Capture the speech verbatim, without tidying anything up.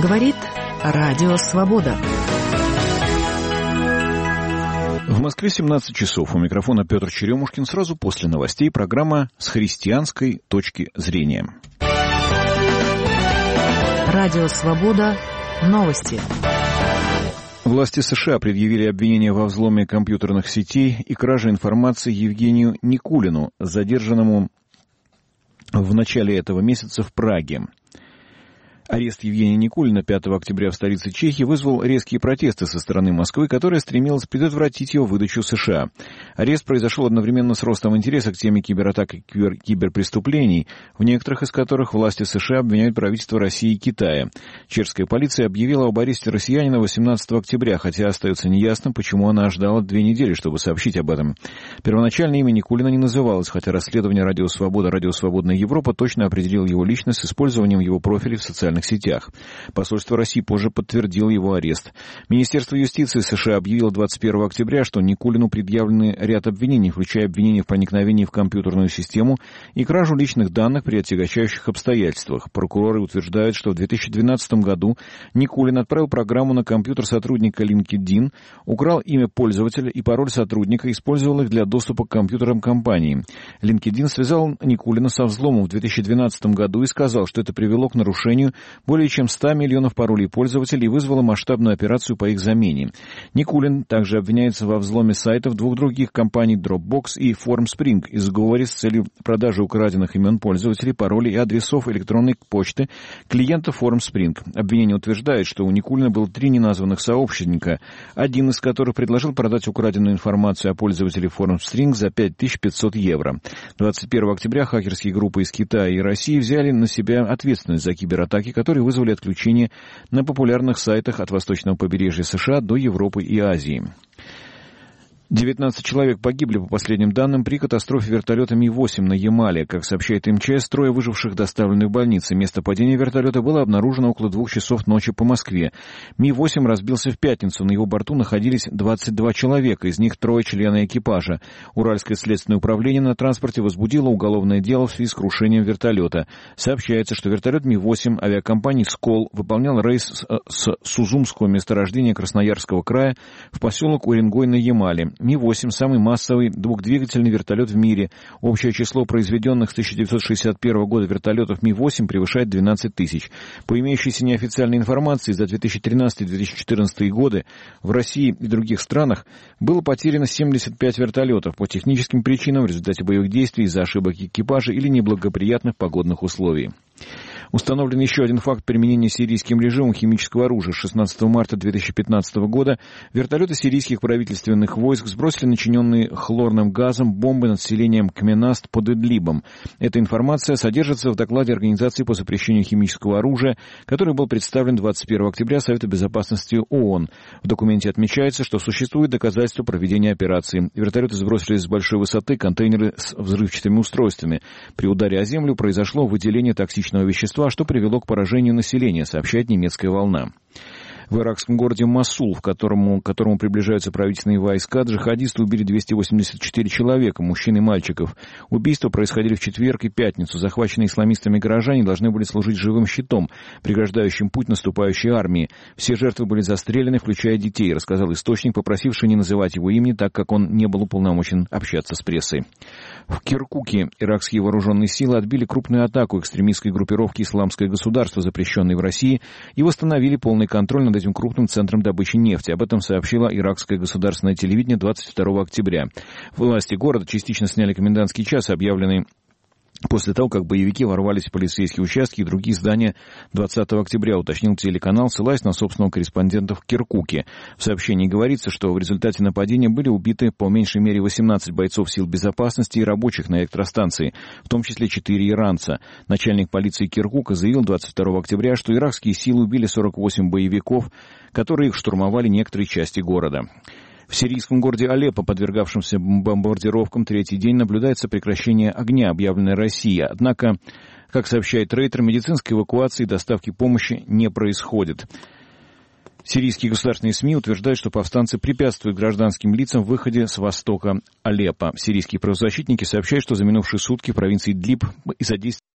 Говорит Радио Свобода. В Москве семнадцать часов. У микрофона Петр Черемушкин. Сразу после новостей программа «С христианской точки зрения». Радио Свобода. Новости. Власти США предъявили обвинение во взломе компьютерных сетей и краже информации Евгению Никулину, задержанному в начале этого месяца в Праге. Арест Евгения Никулина пятого октября в столице Чехии вызвал резкие протесты со стороны Москвы, которая стремилась предотвратить его выдачу США. Арест произошел одновременно с ростом интереса к теме кибератак и кибер- киберпреступлений, в некоторых из которых власти США обвиняют правительство России и Китая. Чешская полиция объявила об аресте россиянина восемнадцатого октября, хотя остается неясным, почему она ждала две недели, чтобы сообщить об этом. Первоначально имя Никулина не называлось, хотя расследование «Радио Свобода», «Радио Свободная Европа» точно определило его личность с использованием его профиля в социальных сетях. Посольство России позже подтвердило его арест. Министерство юстиции США объявило двадцать первого октября, что Никулину предъявлены ряд обвинений, включая обвинения в проникновении в компьютерную систему и кражу личных данных при отягощающих обстоятельствах. Прокуроры утверждают, что в две тысячи двенадцатом году Никулин отправил программу на компьютер сотрудника LinkedIn, украл имя пользователя и пароль сотрудника, использовал их для доступа к компьютерам компании. LinkedIn связал Никулина со взломом в две тысячи двенадцатом году и сказал, что это привело к нарушению более чем ста миллионов паролей пользователей и вызвало масштабную операцию по их замене. Никулин также обвиняется во взломе сайтов двух других компаний Dropbox и Formspring и сговоре с целью продажи украденных имен пользователей, паролей и адресов электронной почты клиентов Formspring. Обвинение утверждает, что у Никулина было три неназванных сообщника, один из которых предложил продать украденную информацию о пользователе Formspring за пять тысяч пятьсот евро. двадцать первого октября хакерские группы из Китая и России взяли на себя ответственность за кибератаки, которые вызвали отключение на популярных сайтах от восточного побережья США до Европы и Азии. девятнадцать человек погибли, по последним данным, при катастрофе вертолета Ми восемь на Ямале. Как сообщает МЧС, трое выживших доставлены в больницы. Место падения вертолета было обнаружено около двух часов ночи по Москве. Ми восемь разбился в пятницу. На его борту находились двадцать два человека, из них трое члены экипажа. Уральское следственное управление на транспорте возбудило уголовное дело в связи с крушением вертолета. Сообщается, что вертолет Ми восемь авиакомпании «Скол» выполнял рейс с, с Сузумского месторождения Красноярского края в поселок Уренгой на Ямале. Ми восемь – самый массовый двухдвигательный вертолет в мире. Общее число произведенных с тысяча девятьсот шестьдесят первого года вертолетов Ми восемь превышает двенадцать тысяч. По имеющейся неофициальной информации, за две тысячи тринадцатый - две тысячи четырнадцатый годы в России и других странах было потеряно семьдесят пять вертолетов по техническим причинам в результате боевых действий из-за ошибок экипажа или неблагоприятных погодных условий. Установлен еще один факт применения сирийским режимом химического оружия. шестнадцатого марта две тысячи пятнадцатого года вертолеты сирийских правительственных войск сбросили начиненные хлорным газом бомбы над селением Кменаст под Идлибом. Эта информация содержится в докладе Организации по запрещению химического оружия, который был представлен двадцать первого октября Совета Безопасности ООН. В документе отмечается, что существует доказательства проведения операции. Вертолеты сбросили с большой высоты контейнеры с взрывчатыми устройствами. При ударе о землю произошло выделение токсичного вещества, что привело к поражению населения, сообщает немецкая «Волна». В иракском городе Мосул, к которому, к которому приближаются правительственные войска, джихадисты убили двести восемьдесят четыре человека, мужчин и мальчиков. Убийства происходили в четверг и пятницу. Захваченные исламистами горожане должны были служить живым щитом, преграждающим путь наступающей армии. Все жертвы были застрелены, включая детей, рассказал источник, попросивший не называть его имени, так как он не был уполномочен общаться с прессой. В Киркуке иракские вооруженные силы отбили крупную атаку экстремистской группировки «Исламское государство», запрещенной в России, и восстановили полный контроль над этим крупным центром добычи нефти. Об этом сообщило иракское государственное телевидение двадцать второго октября. Власти города частично сняли комендантский час, объявленный после того, как боевики ворвались в полицейские участки и другие здания двадцатого октября, уточнил телеканал, ссылаясь на собственного корреспондента в Киркуке. В сообщении говорится, что в результате нападения были убиты по меньшей мере восемнадцать бойцов сил безопасности и рабочих на электростанции, в том числе четыре иранца. Начальник полиции Киркука заявил двадцать второго октября, что иракские силы убили сорок восемь боевиков, которые штурмовали некоторые части города. В сирийском городе Алеппо, подвергавшемся бомбардировкам третий день, наблюдается прекращение огня, объявленное Россией. Однако, как сообщает Рейтер, медицинской эвакуации и доставки помощи не происходит. Сирийские государственные СМИ утверждают, что повстанцы препятствуют гражданским лицам в выходе с востока Алеппо. Сирийские правозащитники сообщают, что за минувшие сутки в провинции Идлиб из-за действий